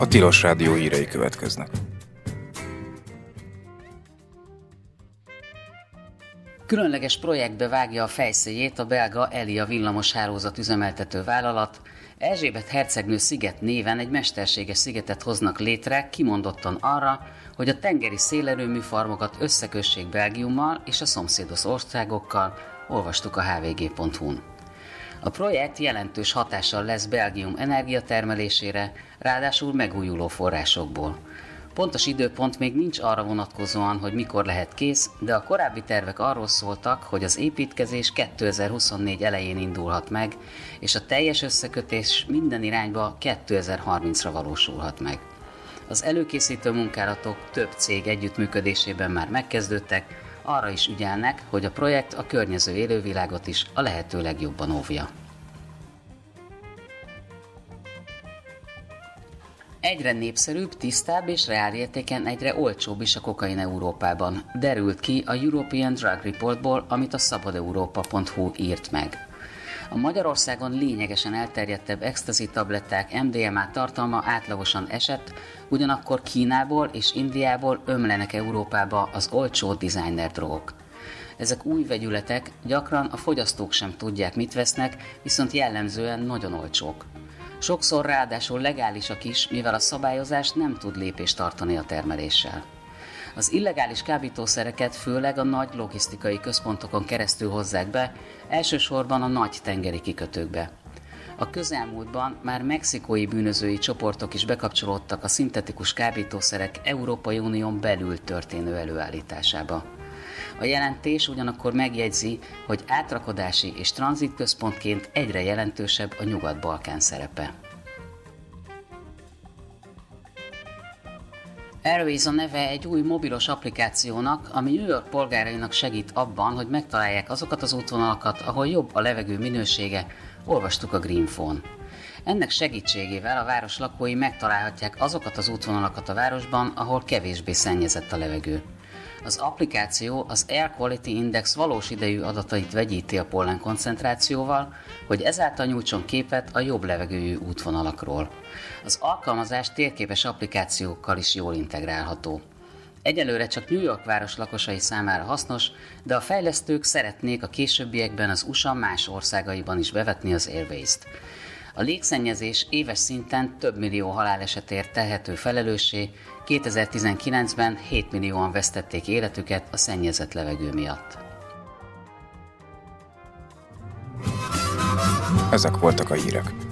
Tilos Rádió hírei következnek. Különleges projektbe vágja a fejszéjét a belga Elia villamoshálózat üzemeltető vállalat. Erzsébet hercegnő sziget néven egy mesterséges szigetet hoznak létre, kimondottan arra, hogy a tengeri szélerőműfarmokat összekössék Belgiummal és a szomszédos országokkal, olvastuk a hvg.hu-n. A projekt jelentős hatással lesz Belgium energiatermelésére, ráadásul megújuló forrásokból. Pontos időpont még nincs arra vonatkozóan, hogy mikor lehet kész, de a korábbi tervek arról szóltak, hogy az építkezés 2024 elején indulhat meg, és a teljes összekötés minden irányba 2030-ra valósulhat meg. Az előkészítő munkálatok több cég együttműködésében már megkezdődtek, arra is ügyelnek, hogy a projekt a környező élővilágot is a lehető legjobban óvja. Egyre népszerűbb, tisztább és reálértéken egyre olcsóbb is a kokain Európában, derült ki a European Drug Reportból, amit a szabadeurópa.hu írt meg. A Magyarországon lényegesen elterjedtebb ecstasy tabletták MDMA tartalma átlagosan esett, ugyanakkor Kínából és Indiából ömlenek Európába az olcsó designer drogok. Ezek új vegyületek, gyakran a fogyasztók sem tudják, mit vesznek, viszont jellemzően nagyon olcsók. Sokszor ráadásul legálisak is, mivel a szabályozás nem tud lépést tartani a termeléssel. Az illegális kábítószereket főleg a nagy logisztikai központokon keresztül hozzák be, elsősorban a nagy tengeri kikötőkbe. A közelmúltban már mexikói bűnözői csoportok is bekapcsolódtak a szintetikus kábítószerek Európai Unión belül történő előállításába. A jelentés ugyanakkor megjegyzi, hogy átrakodási és tranzitközpontként egyre jelentősebb a Nyugat-Balkán szerepe. Airways a neve egy új mobilos applikációnak, ami New York polgárainak segít abban, hogy megtalálják azokat az útvonalakat, ahol jobb a levegő minősége, olvastuk a Greenphone. Ennek segítségével a város lakói megtalálhatják azokat az útvonalakat a városban, ahol kevésbé szennyezett a levegő. Az applikáció az Air Quality Index valós idejű adatait vegyíti a pollen koncentrációval, hogy ezáltal nyújtson képet a jobb levegőjű útvonalakról. Az alkalmazás térképes applikációkkal is jól integrálható. Egyelőre csak New York város lakosai számára hasznos, de a fejlesztők szeretnék a későbbiekben az USA más országaiban is bevetni az Airways-t. A légszennyezés éves szinten több millió halálesetért tehető felelőssé, 2019-ben 7 millióan vesztették életüket a szennyezett levegő miatt. Ezek voltak a hírek.